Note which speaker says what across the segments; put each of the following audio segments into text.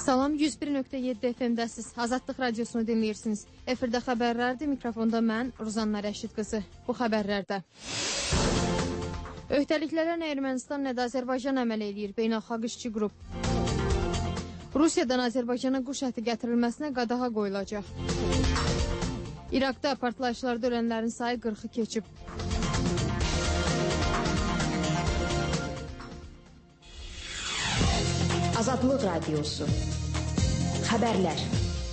Speaker 1: Salam, 101.7 FM-dəsiz. Azadlıq radiosunu dinləyirsiniz. Efirdə xəbərlərdir. Mikrofonda mən, Ruzanna Rəşid qızı. Bu xəbərlərdə öhdəliklərə nə Ermənistan, nə də Azərbaycan əməl eləyir. Beynəlxalq işçi qrup. Rusiyadan Azərbaycana quş əti gətirilməsinə qadağa qoyulacaq. İraqda partlayışlarda ölənlərin sayı 40-ı keçib.
Speaker 2: Azadlıq radiosu. Xəbərlər.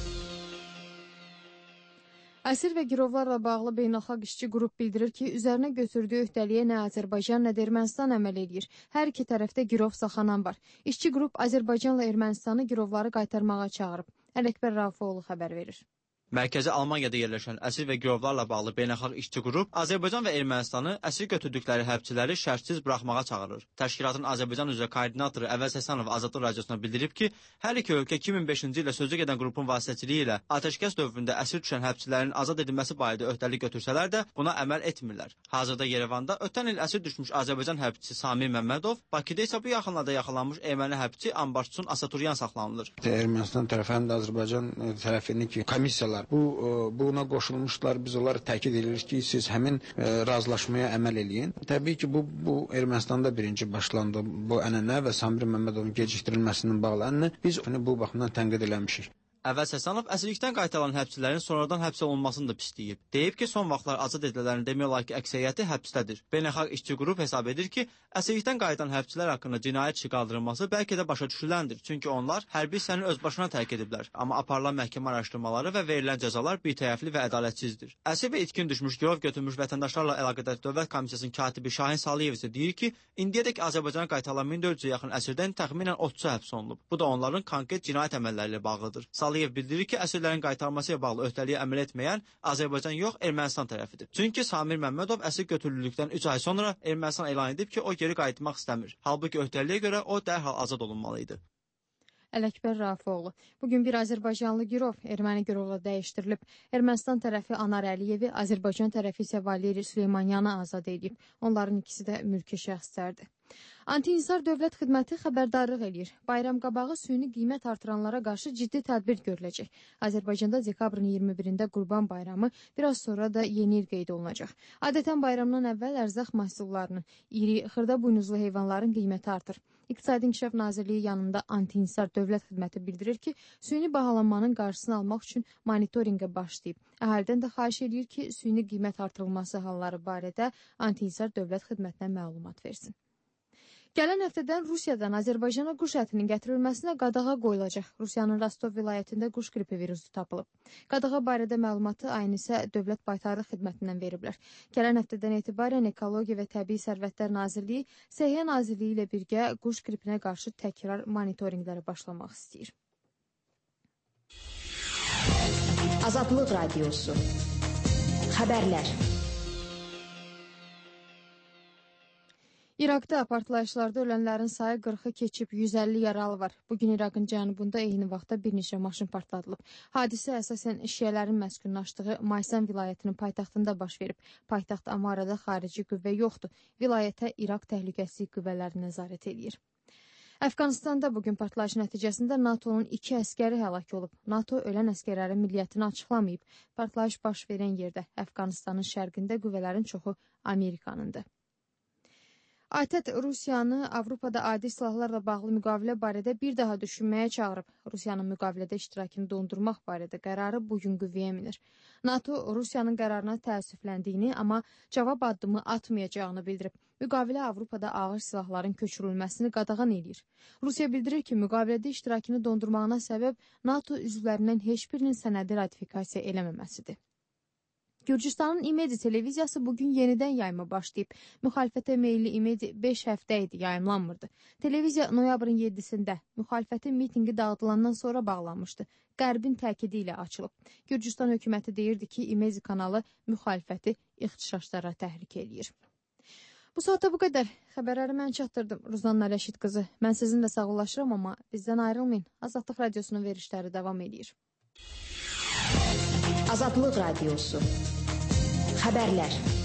Speaker 1: Əsir və girovlarla bağlı beynəlxalq işçi qrup bildirir ki, üzərinə götürdüyü öhdəliyə nə Azərbaycan, nə də Ermənistan əməl edir. Hər iki tərəfdə girov saxlanan var. İşçi qrup Azərbaycanla Ermənistanı girovları qaytarmağa çağırıb. Ələkbər Rafoğlu xəbər verir.
Speaker 3: Mərkəzi Almaniyada yerləşən əsir və girovlarla bağlı beynəlxalq işçi qrup Azərbaycan və Ermənistanı əsir götürdükləri həbsçiləri şərtsiz buraxmağa çağırır. Təşkilatın Azərbaycan üzrə koordinatoru Əvəz Həsənov Azadlıq radiosuna bildirib ki, hər iki ölkə 2005-ci ildə sözə gedən qrupun vasitəçiliyi ilə atəşkəs dövründə əsir düşən həbsçilərin azad edilməsi barədə öhdəlik götürsələr də buna əməl etmirlər. Hazırda Yerevanda ötən il əsir düşmüş Azərbaycan həbsçisi Samir Məmmədov, Bakıda isə bu yaxınlarda yaxalanmış erməni həbsçi Ambarçun Asaturyan saxlanılır.
Speaker 4: Ermənistan tərəfi həm də Azərbaycan tərəfinin ki, komissiyalar buna qoşulmuşlar. Biz onları təkid edirik ki, siz həmin razılaşmaya əməl eləyin. Təbii ki, bu Ermənistanda birinci başlandı bu ənənə və Samir Məmmədovun gecikdirilməsinin bağlı ənənə. Biz onu bu baxımdan tənqid eləmişik.
Speaker 3: Əvəz Həsənov əsirlikdən qaytarılan həbsçilərin sonradan həbsə olunmasını da pisləyib. Deyib ki, son vaxtlar azad edilənlərin demək olar ki, əksəriyyəti həbsdədir. Beynəlxalq işçi qrup hesab edir ki, əsirlikdən qayıdan həbsçilər haqqında cinayət işi qaldırılması bəlkə də başa düşüləndir. Çünki onlar hərbi hissəni öz başına tərk ediblər. Amma aparılan məhkəmə araşdırmaları və verilən cəzalar birtərəfli və ədalətsizdir. Əsir və itkin düşmüş, girov götürmüş vətəndaşlarla əlaqədar Dövlət Komissiyasının katibi Şahin Saliyev isə deyir ki, indiyədək Azərbaycana qaytarılan 1400-ə yaxın əsirdən təxminən 30-u həbs olunub. Bu da onların konkret cinayət əməlləri ilə bağlıdır. Saliyev bildirir ki, əsirlərin qaytarılması ilə bağlı öhdəliyə əməl etməyən Azərbaycan yox, Ermənistan tərəfidir. Çünki Samir Məmmədov əsir götürüldükdən 3 ay sonra Ermənistan elan edib ki, o geri qayıtmaq istəmir. Halbuki öhdəliyə görə o dərhal azad olunmalı idi.
Speaker 1: Ələkbər Rafoğlu. Bugün bir Azərbaycanlı girov erməni girovla dəyişdirilib. Ermənistan tərəfi Anar Əliyevi, Azərbaycan tərəfi isə Valeri Süleymanyanı azad edib. Onların ikisi də mülki şəxslərdir. Anti-İnsar Dövlət Xidməti xəbərdarlıq eləyir. Bayram qabağı süni qiymət artıranlara qarşı ciddi tədbir görüləcək. Azərbaycanda dekabrın 21-də Qurban Bayramı, biraz sonra da yeni il qeyd olunacaq. Adətən bayramdan əvvəl ərzaq məhsullarının, iri, xırda buynuzlu heyvanların qiyməti artır. İqtisadi İnkişaf Nazirliyi yanında Anti-İnsar Dövlət Xidməti bildirir ki, süni bahalanmanın qarşısını almaq üçün monitorinqə başlayıb. Əhalidən də xahiş edir ki, süni qiymət artırılması halları barədə Anti-İnsar Dövlət Xidmətinə məlumat versin. Gələn həftədən Rusiyadan Azərbaycana quş ətinin gətirilməsinə qadağa qoyulacaq. Rusiyanın Rostov vilayətində quş qripi virusu tapılıb. Qadağa barədə məlumatı Aynisə Dövlət Baytarlıq Xidmətindən veriblər. Gələn həftədən etibarən Ekologiya və Təbii Sərvətlər Nazirliyi Səhiyyə Nazirliyi ilə birgə quş qripinə qarşı təkrar monitorinqlərə başlamaq istəyir.
Speaker 2: Azadlıq radiosu. Xəbərlər.
Speaker 1: İraqda partlayışlarda ölənlərin sayı 40-ı keçib, 150 yaralı var. Bugün İraqın cənubunda eyni vaxtda bir neçə maşın partladılıb. Hadisə əsasən şiələrin məskunlaşdığı Maysan vilayətinin paytaxtında baş verib. Paytaxt Amarada xarici qüvvə yoxdur. Vilayətə İraq təhlükəsizlik qüvvələri nəzarət edir. Əfqanistanda bugün partlayış nəticəsində NATO'nun 2 əskəri həlak olub. NATO ölən əskərlərin milliyyətini açıqlamayıb. Partlayış baş verən yerdə Əfqanistanın şərqində qüvvələrin çoxu Amerikanındır. ATƏT Rusiyanı Avropada adi silahlarla bağlı müqavilə barədə bir daha düşünməyə çağırıb. Rusiyanın müqavilədə iştirakını dondurmaq barədə qərarı bugün qüvvəyə minir. NATO Rusiyanın qərarına təəssüfləndiyini, amma cavab addımı atmayacağını bildirib. Müqavilə Avropada ağır silahların köçürülməsini qadağan edir. Rusiya bildirir ki, müqavilədə iştirakını dondurmağına səbəb NATO üzvlərindən heç birinin sənədi ratifikasiya eləməməsidir. Gürcüstanın İmedi televiziyası bugün yenidən yayıma başlayıb. Müxalifətə meyilli İmedi 5 həftə idi yayımlanmırdı. Televiziya noyabrın 7-sində müxalifətin mitinqi dağıdılandan sonra bağlanmışdı. Qərbin təkidi ilə açılıb. Gürcüstan hökuməti deyirdi ki, İmedi kanalı müxalifəti ixtişaşlara təhrik eləyir. Bu saatda bu qədər. Xəbərləri mən çatdırdım. Ruzanna Rəşid qızı. Mən sizinlə sağollaşıram, amma bizdən ayrılmayın. Azadlıq radiosunun verişləri davam edir.
Speaker 2: Azadlıq radiosu. Xəbərlər.